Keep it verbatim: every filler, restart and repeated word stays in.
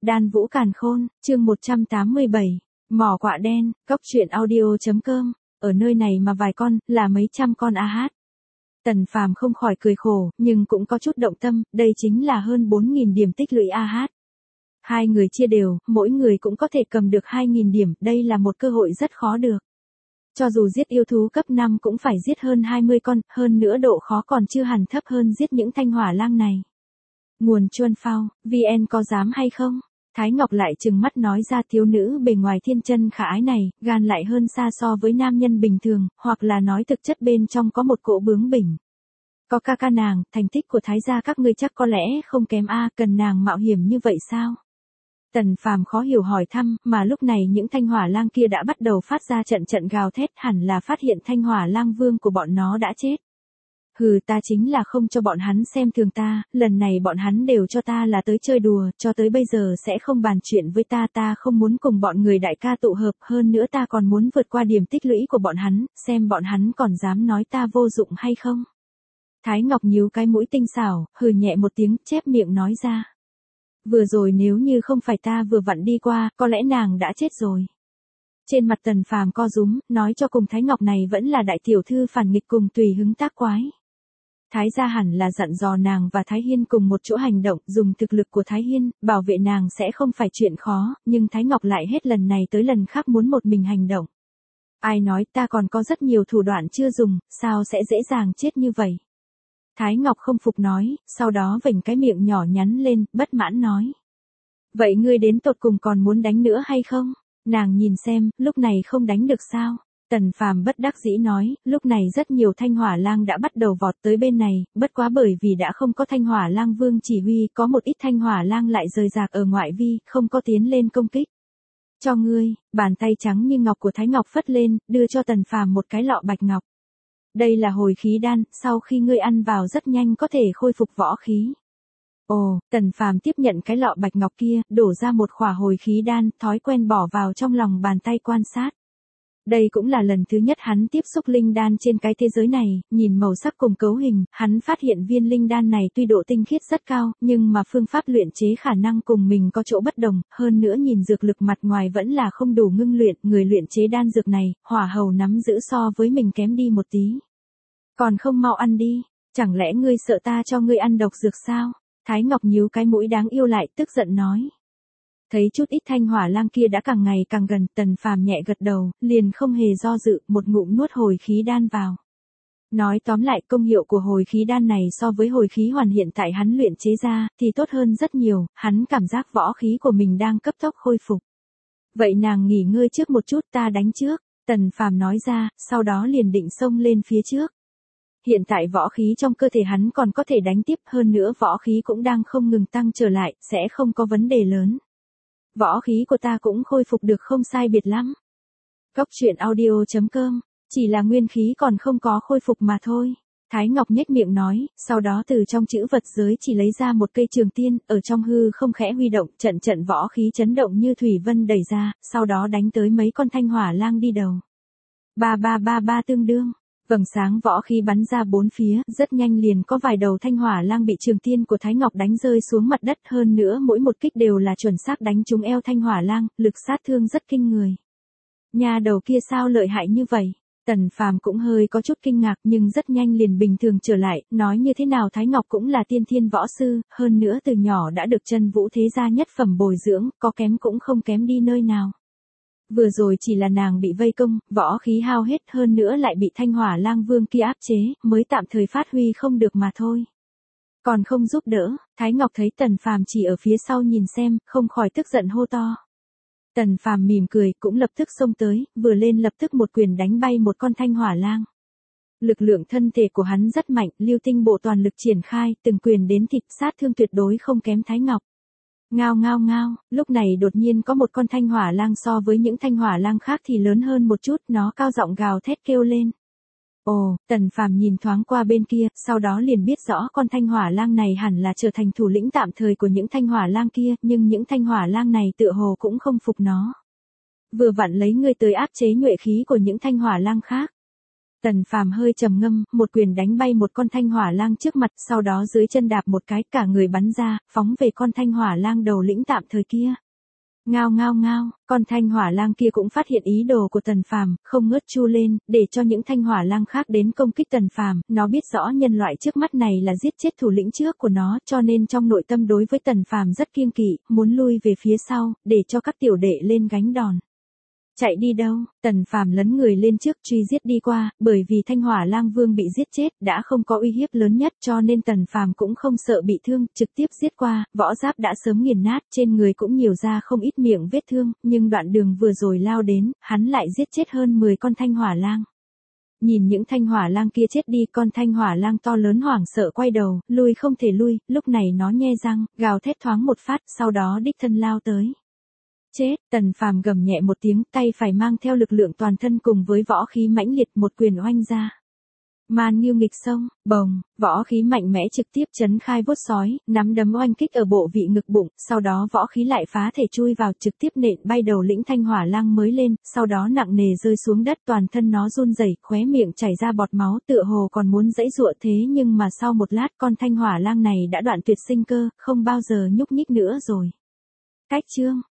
Đan Vũ Càn Khôn, chương một trăm tám mươi bảy, Mỏ Quạ Đen, Cóc Truyện Audio.com, ở nơi này mà vài con, là mấy trăm con a hát. Tần Phàm không khỏi cười khổ, nhưng cũng có chút động tâm, đây chính là hơn bốn nghìn điểm tích lũy a hát. Hai người chia đều, mỗi người cũng có thể cầm được hai nghìn điểm, đây là một cơ hội rất khó được. Cho dù giết yêu thú cấp năm cũng phải giết hơn hai mươi con, hơn nữa độ khó còn chưa hẳn thấp hơn giết những thanh hỏa lang này. Nguồn Chuân Phao, vê en có dám hay không? Thái Ngọc lại trừng mắt nói ra thiếu nữ bề ngoài thiên chân khả ái này, gan lại hơn xa so với nam nhân bình thường, hoặc là nói thực chất bên trong có một cỗ bướng bỉnh. Có ca ca nàng, thành tích của Thái gia các ngươi chắc có lẽ không kém a, cần nàng mạo hiểm như vậy sao? Tần Phàm khó hiểu hỏi thăm, mà lúc này những thanh hỏa lang kia đã bắt đầu phát ra trận trận gào thét, hẳn là phát hiện thanh hỏa lang vương của bọn nó đã chết. Hừ, ta chính là không cho bọn hắn xem thường ta, lần này bọn hắn đều cho ta là tới chơi đùa, cho tới bây giờ sẽ không bàn chuyện với ta, ta không muốn cùng bọn người đại ca tụ hợp, hơn nữa ta còn muốn vượt qua điểm tích lũy của bọn hắn, xem bọn hắn còn dám nói ta vô dụng hay không. Thái Ngọc nhíu cái mũi tinh xảo, hừ nhẹ một tiếng, chép miệng nói ra. Vừa rồi nếu như không phải ta vừa vặn đi qua, có lẽ nàng đã chết rồi. Trên mặt Tần Phàm co rúm, nói cho cùng Thái Ngọc này vẫn là đại tiểu thư phản nghịch cùng tùy hứng tác quái. Thái gia hẳn là dặn dò nàng và Thái Hiên cùng một chỗ hành động, dùng thực lực của Thái Hiên, bảo vệ nàng sẽ không phải chuyện khó, nhưng Thái Ngọc lại hết lần này tới lần khác muốn một mình hành động. Ai nói ta còn có rất nhiều thủ đoạn chưa dùng, sao sẽ dễ dàng chết như vậy? Thái Ngọc không phục nói, sau đó vểnh cái miệng nhỏ nhắn lên, bất mãn nói. Vậy ngươi đến tột cùng còn muốn đánh nữa hay không? Nàng nhìn xem, lúc này không đánh được sao? Tần Phàm bất đắc dĩ nói, lúc này rất nhiều thanh hỏa lang đã bắt đầu vọt tới bên này, bất quá bởi vì đã không có thanh hỏa lang vương chỉ huy, có một ít thanh hỏa lang lại rời rạc ở ngoại vi, không có tiến lên công kích. Cho ngươi, bàn tay trắng như ngọc của Thái Ngọc phất lên, đưa cho Tần Phàm một cái lọ bạch ngọc. Đây là hồi khí đan, sau khi ngươi ăn vào rất nhanh có thể khôi phục võ khí. Ồ, Tần Phàm tiếp nhận cái lọ bạch ngọc kia, đổ ra một khỏa hồi khí đan, thói quen bỏ vào trong lòng bàn tay quan sát. Đây cũng là lần thứ nhất hắn tiếp xúc linh đan trên cái thế giới này, nhìn màu sắc cùng cấu hình, hắn phát hiện viên linh đan này tuy độ tinh khiết rất cao, nhưng mà phương pháp luyện chế khả năng cùng mình có chỗ bất đồng, hơn nữa nhìn dược lực mặt ngoài vẫn là không đủ ngưng luyện, người luyện chế đan dược này, hỏa hầu nắm giữ so với mình kém đi một tí. Còn không mau ăn đi, chẳng lẽ ngươi sợ ta cho ngươi ăn độc dược sao? Thái Ngọc nhíu cái mũi đáng yêu lại, tức giận nói. Thấy chút ít thanh hỏa lang kia đã càng ngày càng gần, Tần Phàm nhẹ gật đầu, liền không hề do dự, một ngụm nuốt hồi khí đan vào. Nói tóm lại, công hiệu của hồi khí đan này so với hồi khí hoàn hiện tại hắn luyện chế ra, thì tốt hơn rất nhiều, hắn cảm giác võ khí của mình đang cấp tốc khôi phục. Vậy nàng nghỉ ngơi trước một chút, ta đánh trước, Tần Phàm nói ra, sau đó liền định xông lên phía trước. Hiện tại võ khí trong cơ thể hắn còn có thể đánh tiếp, hơn nữa võ khí cũng đang không ngừng tăng trở lại, sẽ không có vấn đề lớn. Võ khí của ta cũng khôi phục được không sai biệt lắm. Cóc Truyện Audio.com, chỉ là nguyên khí còn không có khôi phục mà thôi. Thái Ngọc nhếch miệng nói, sau đó từ trong chữ vật giới chỉ lấy ra một cây trường tiên, ở trong hư không khẽ huy động, trận trận võ khí chấn động như thủy vân đẩy ra, sau đó đánh tới mấy con thanh hỏa lang đi đầu. Ba ba ba ba tương đương. Vầng sáng võ khí bắn ra bốn phía, rất nhanh liền có vài đầu thanh hỏa lang bị trường tiên của Thái Ngọc đánh rơi xuống mặt đất, hơn nữa mỗi một kích đều là chuẩn xác đánh trúng eo thanh hỏa lang, lực sát thương rất kinh người. Nhà đầu kia sao lợi hại như vậy? Tần Phàm cũng hơi có chút kinh ngạc nhưng rất nhanh liền bình thường trở lại, nói như thế nào Thái Ngọc cũng là tiên thiên võ sư, hơn nữa từ nhỏ đã được Chân Vũ thế gia nhất phẩm bồi dưỡng, có kém cũng không kém đi nơi nào. Vừa rồi chỉ là nàng bị vây công, võ khí hao hết, hơn nữa lại bị thanh hỏa lang vương kia áp chế, mới tạm thời phát huy không được mà thôi. Còn không giúp đỡ, Thái Ngọc thấy Tần Phàm chỉ ở phía sau nhìn xem, không khỏi tức giận hô to. Tần Phàm mỉm cười, cũng lập tức xông tới, vừa lên lập tức một quyền đánh bay một con thanh hỏa lang. Lực lượng thân thể của hắn rất mạnh, lưu tinh bộ toàn lực triển khai, từng quyền đến thịt, sát thương tuyệt đối không kém Thái Ngọc. Ngao ngao ngao, lúc này đột nhiên có một con thanh hỏa lang so với những thanh hỏa lang khác thì lớn hơn một chút, nó cao giọng gào thét kêu lên. Ồ, Tần Phàm nhìn thoáng qua bên kia, sau đó liền biết rõ con thanh hỏa lang này hẳn là trở thành thủ lĩnh tạm thời của những thanh hỏa lang kia, nhưng những thanh hỏa lang này tựa hồ cũng không phục nó. Vừa vặn lấy ngươi tới áp chế nhuệ khí của những thanh hỏa lang khác. Tần Phàm hơi trầm ngâm, một quyền đánh bay một con thanh hỏa lang trước mặt, sau đó dưới chân đạp một cái, cả người bắn ra, phóng về con thanh hỏa lang đầu lĩnh tạm thời kia. Ngao ngao ngao, con thanh hỏa lang kia cũng phát hiện ý đồ của Tần Phàm, không ngớt chu lên, để cho những thanh hỏa lang khác đến công kích Tần Phàm, nó biết rõ nhân loại trước mắt này là giết chết thủ lĩnh trước của nó, cho nên trong nội tâm đối với Tần Phàm rất kiêng kỵ, muốn lui về phía sau, để cho các tiểu đệ lên gánh đòn. Chạy đi đâu? Tần Phàm lấn người lên trước truy giết đi qua, bởi vì Thanh Hỏa Lang Vương bị giết chết, đã không có uy hiếp lớn nhất, cho nên Tần Phàm cũng không sợ bị thương, trực tiếp giết qua, võ giáp đã sớm nghiền nát, trên người cũng nhiều ra không ít miệng vết thương, nhưng đoạn đường vừa rồi lao đến, hắn lại giết chết hơn mười con Thanh Hỏa Lang. Nhìn những Thanh Hỏa Lang kia chết đi, con Thanh Hỏa Lang to lớn hoảng sợ quay đầu, lui không thể lui, lúc này nó nhe răng, gào thét thoáng một phát, sau đó đích thân lao tới. Chết, Tần Phàm gầm nhẹ một tiếng, tay phải mang theo lực lượng toàn thân cùng với võ khí mãnh liệt, một quyền oanh ra. Man Nghiêu nghịch sông, bồng, võ khí mạnh mẽ trực tiếp chấn khai vuốt sói, nắm đấm oanh kích ở bộ vị ngực bụng, sau đó võ khí lại phá thể chui vào trực tiếp nện bay đầu lĩnh Thanh Hỏa Lang mới lên, sau đó nặng nề rơi xuống đất, toàn thân nó run rẩy, khóe miệng chảy ra bọt máu, tựa hồ còn muốn giãy giụa, thế nhưng mà sau một lát con Thanh Hỏa Lang này đã đoạn tuyệt sinh cơ, không bao giờ nhúc nhích nữa rồi. Cách chương